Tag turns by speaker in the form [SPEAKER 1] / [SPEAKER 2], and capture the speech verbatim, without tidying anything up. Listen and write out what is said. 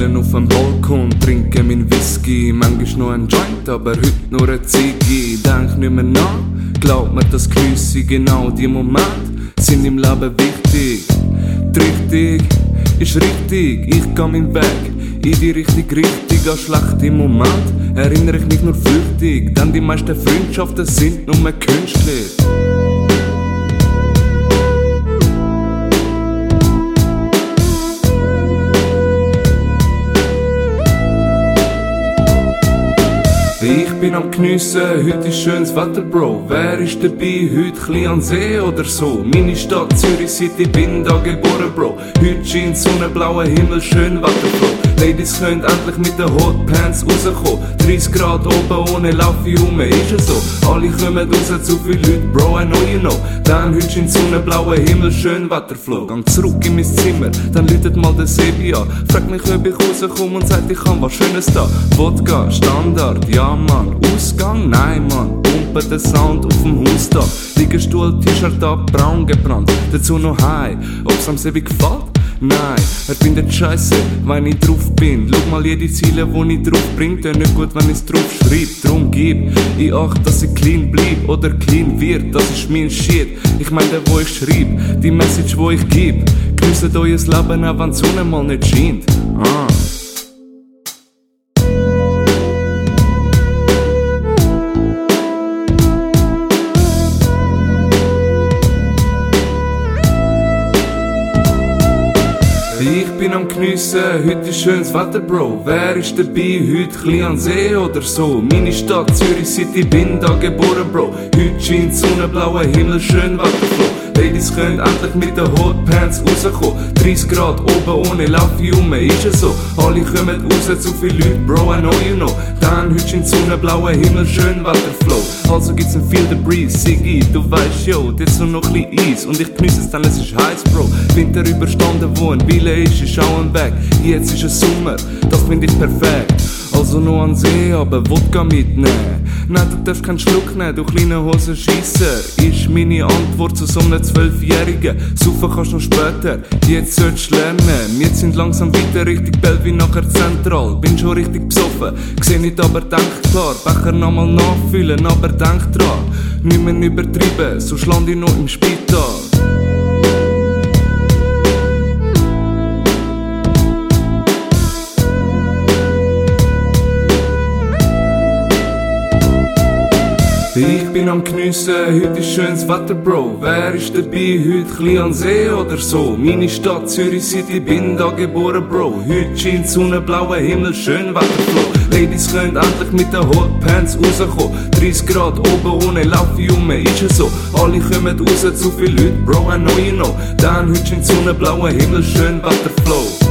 [SPEAKER 1] chillen auf dem Balkon, trinke mein Whisky, manchmal noch ein Joint, aber heute nur eine Ziege. Denk nicht mehr nach, glaub mir, das Genüsse, genau die Momente sind im Leben wichtig. Die Richtung ist richtig, ich geh meinen Weg in die richtige Richtung. An schlechte Moment erinnere ich mich nur flüchtig, denn die meisten Freundschaften sind nur künstlich. Ich bin am Geniessen, heute ist schönes Wetter, Bro. Wer ist dabei, heute chli an See oder so? Meine Stadt Zürich City, bin da geboren, Bro. Heute scheint Sonne, blauer Himmel, schön Wetterflow. Ladies könnt endlich mit den Hotpants rauskommen. dreißig Grad oben ohne Laufe um, ist es so. Alle kommen raus, zu viele Leute, Bro, I know you know. Dann heute scheint Sonne, blauer Himmel, schön Wetterflow. Gang zurück in mein Zimmer, dann läutet mal der Sebi an. Fragt mich, ob ich rauskomme und sagt, ich kann was Schönes da. Wodka, Standard, ja Mann. Ausgang? Nein Mann. Pumpe den Sound auf dem Hausdach. Liegestuhl, T-Shirt ab, braun gebrannt. Dazu noch High. Ob's am Sebi gefällt? Nein, er findet scheisse, wenn ich drauf bin. Schau mal jede Ziele, wo ich drauf bring, denn nicht gut, wenn ich's drauf schreib. Drum gib ich acht, dass ich clean bleib oder clean wird, das ist mein Shit. Ich mein der, wo ich schreib, die Message, wo ich geb. Genießt euer Leben, auch wenn die Sonne mal nicht scheint. Ah. Ich bin am Geniessen, heute ist schönes Wetter, Bro. Wer ist dabei, heute chli an See oder so? Meine Stadt Zürich City, bin da geboren, Bro. Heute scheint Sonne, blauer Himmel, schön Wetterflow. Ladies könnt endlich mit den Hotpants rauskommen. dreißig Grad oben ohne Laufe um, ist es so. Alle kommen raus, zu viele Leute, Bro, I know you know. Dann heute scheint Sonne, blauer Himmel, schön Wetterflow. Also gibt's ein Feel the Breeze, Siggi, du weißt jo, das ist noch ein bisschen Eis. Und ich geniesse es, denn es ist heiß, Bro. Winter überstanden, wo ein Wille ist, ist auch ein Weg. Jetzt ist es Sommer, das find ich perfekt. Also noch an See, aber Wodka mitnehmen. Nein, du darfst keinen Schluck nehmen, du kleine Hosenscheisser. Ist meine Antwort zu so einem Zwölfjährigen. Saufen kannst du noch später, jetzt sollst du lernen. Wir sind langsam weiter Richtung Bellevue, nachher zentral. Bin schon richtig besoffen, seh nicht, aber denk klar. Becher nochmal nachfüllen, aber denk dran. Nicht mehr übertreiben, sonst lande ich noch im Spital. Ich bin am Geniessen, heute ist schönes Wetter, Bro. Wer ist dabei, heute chli an See oder so? Meine Stadt Zürich City, bin da geboren, Bro. Heute scheint Sonne, blauer Himmel, schön Wetterflow. Ladies könnt endlich mit den Hotpants rauskommen. dreißig Grad oben ohne Laufe um, ist es so. Alle kommen raus, zu viele Leute, Bro, I know you know. Dann heute scheint Sonne, blauer Himmel, schön Wetterflow.